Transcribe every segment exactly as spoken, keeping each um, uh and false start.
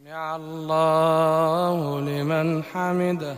سمع الله لمن حمده.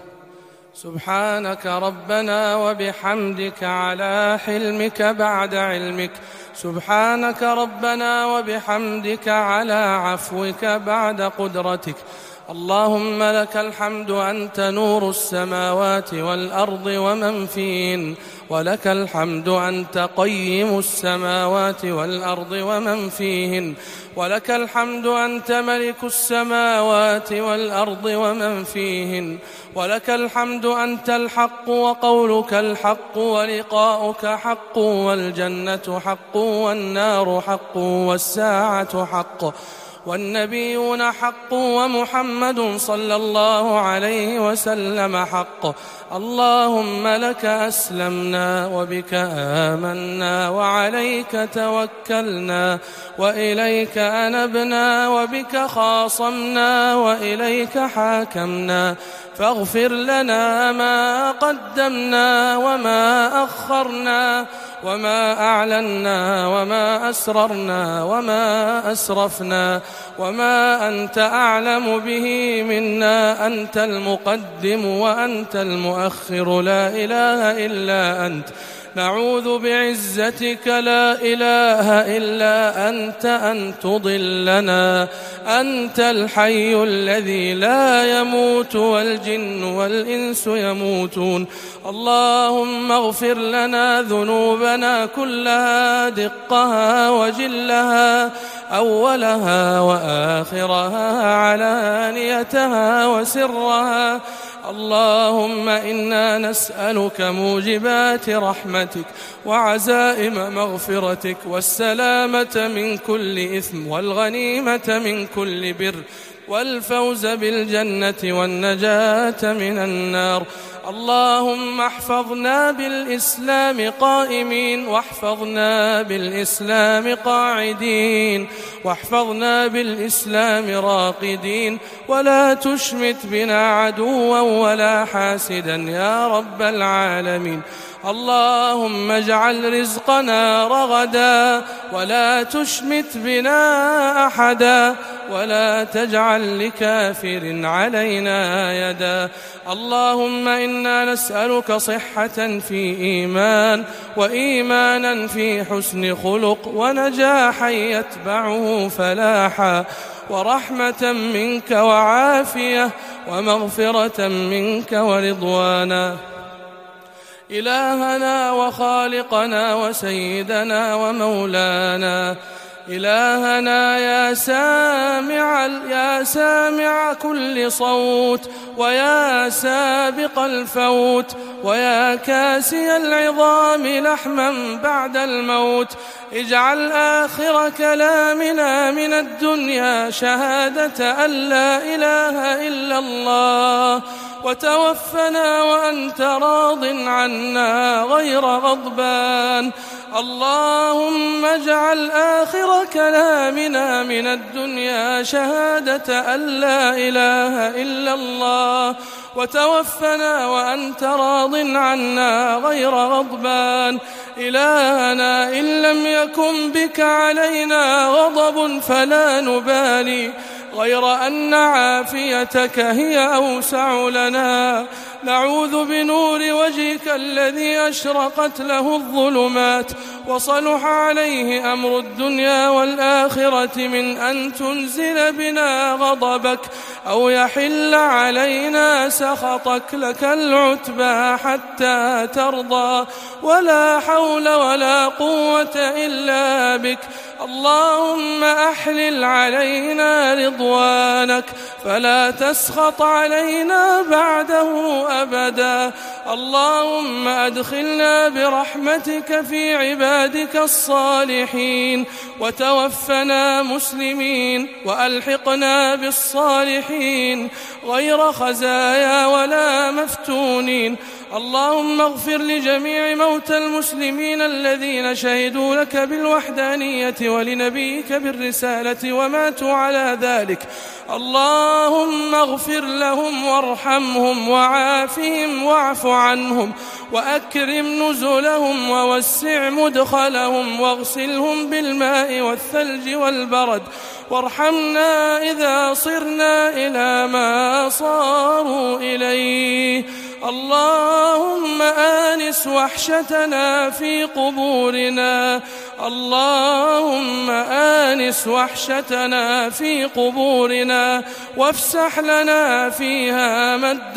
سبحانك ربنا وبحمدك على حلمك بعد علمك. سبحانك ربنا وبحمدك على عفوك بعد قدرتك. اللهم لك الحمد أنت نور السماوات والأرض ومن فيهن، ولك الحمد أنت قيم السماوات والأرض ومن فيهن، ولك الحمد أنت ملك السماوات والأرض ومن فيهن، ولك الحمد أنت الحق وقولك الحق ولقاؤك حق والجنة حق والنار حق والساعة حق والنبيون حق ومحمد صلى الله عليه وسلم حق. اللهم لك أسلمنا وبك آمنا وعليك توكلنا وإليك أنبنا وبك خاصمنا وإليك حاكمنا، فاغفر لنا ما قدمنا وما أخرنا وما أعلنا وما أسررنا وما أسرفنا وما أنت أعلم به منا. أنت المقدم وأنت المؤخر، لا إله إلا أنت. نعوذ بعزتك لا إله إلا أنت أن تضلنا. أنت الحي الذي لا يموت والجن والإنس يموتون. اللهم اغفر لنا ذنوبنا كلها دقها وجلها، أولها وآخرها، علانيتها وسرها. اللهم إنا نسألك موجبات رحمتك وعزائم مغفرتك والسلامة من كل إثم والغنيمة من كل بر والفوز بالجنة والنجاة من النار. اللهم احفظنا بالإسلام قائمين، واحفظنا بالإسلام قاعدين، واحفظنا بالإسلام راقدين، ولا تشمت بنا عدوا ولا حاسدا يا رب العالمين. اللهم اجعل رزقنا رغدا ولا تشمت بنا أحدا، ولا تجعل لكافر علينا يدا. اللهم إنا نسألك صحة في إيمان، وإيمانا في حسن خلق، ونجاحا يتبعه فلاحا، ورحمة منك وعافية، ومغفرة منك ورضوانا. إلهنا وخالقنا وسيدنا ومولانا، إلهنا يا سامع يا سامع كل صوت، ويا سابق الفوت، ويا كاسي العظام لحما بعد الموت، اجعل آخر كلامنا من الدنيا شهادة أن لا إله إلا الله، وتوفنا وأنت راض عنا غير غضبان. اللهم اجعل آخر كلامنا من الدنيا شهادة أن لا إله إلا الله، وتوفنا وأنت راض عنا غير غضبان. إلهنا إن لم يكن بك علينا غضب فلا نبالي، غير أن عافيتك هي أوسع لنا. نعوذ بنور وجهك الذي أشرقت له الظلمات وصلح عليه أمر الدنيا والآخرة من أن تنزل بنا غضبك أو يحل علينا سخطك. لك العتبى حتى ترضى، ولا حول ولا قوة إلا بك. اللهم أحلل علينا رضوانك فلا تسخط علينا بعده أبدا. اللهم أدخلنا برحمتك في عبادك الصالحين، وتوفنا مسلمين، وألحقنا بالصالحين غير خزايا ولا مفتونين. اللهم اغفر لجميع موتى المسلمين الذين شهدوا لك بالوحدانية ولنبيك بالرسالة وماتوا على ذلك. اللهم اغفر لهم وارحمهم وعافهم واعف عنهم وأكرم نزلهم ووسع مدخلهم واغسلهم بالماء والثلج والبرد، وارحمنا إذا صرنا إلى ما صاروا إليه. اللهم آنس وحشتنا في قبورنا، اللهم آنس وحشتنا في قبورنا وافسح لنا فيها مد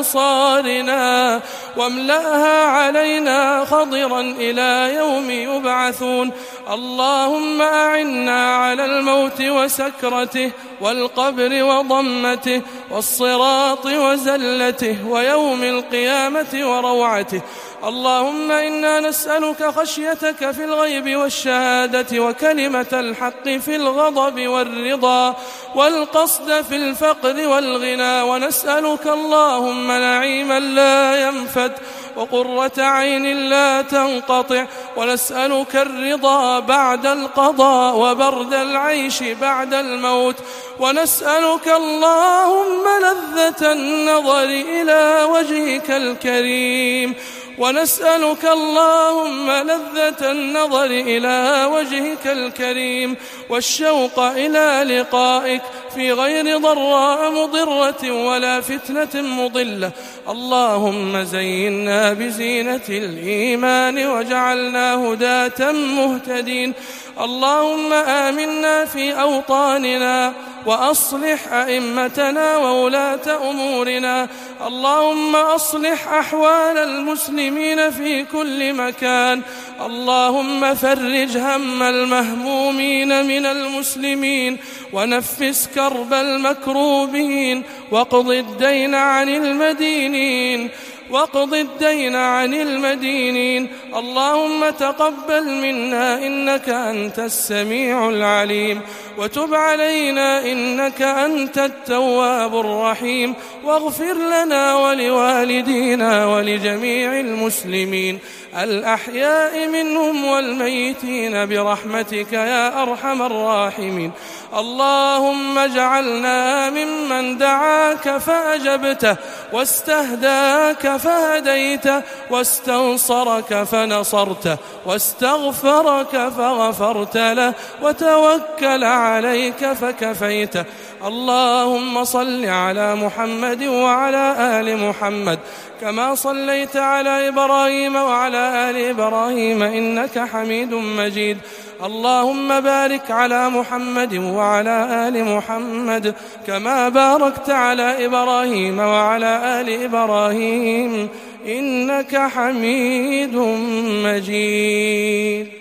أبصارنا واملأها علينا خضرا إلى يوم يبعثون. اللهم أعنا على الموت وسكرته والقبر وضمته والصراط وزلته ويوم القيامة وروعته. اللهم إنا نسألك خشيتك في الغيب والشهادة وكلمة الحق في الغضب والرضا والقصد في الفقر والغنى، ونسألك اللهم نعيما لا ينفد وقرة عين لا تنقطع، ونسألك الرضا بعد القضاء وبرد العيش بعد الموت، ونسألك اللهم لذة النظر إلى وجهك الكريم، ونسألك اللهم لذة النظر إلى وجهك الكريم والشوق إلى لقائك في غير ضراء مضرة ولا فتنة مضلة. اللهم زينا بزينة الإيمان وجعلنا هداة مهتدين. اللهم آمنا في أوطاننا وأصلح أئمتنا وولاة أمورنا. اللهم أصلح أحوال المسلمين في كل مكان. اللهم فرج هم المهمومين من المسلمين ونفس كرب المكروبين واقض الدين عن المدينين واقض الدين عن المدينين. اللهم تقبل منا إنك أنت السميع العليم، وتب علينا إنك أنت التواب الرحيم، واغفر لنا ولوالدينا ولجميع المسلمين الأحياء منهم والميتين برحمتك يا أرحم الراحمين. اللهم اجعلنا ممن دعاك فأجبته واستهداك فهديته واستنصرك فنصرته واستغفرك فغفرت له وتوكل عليك فكفيته. اللهم صل على محمد وعلى آل محمد كما صليت على إبراهيم وعلى آل إبراهيم إنك حميد مجيد. اللهم بارك على محمد وعلى آل محمد كما باركت على إبراهيم وعلى آل إبراهيم إنك حميد مجيد.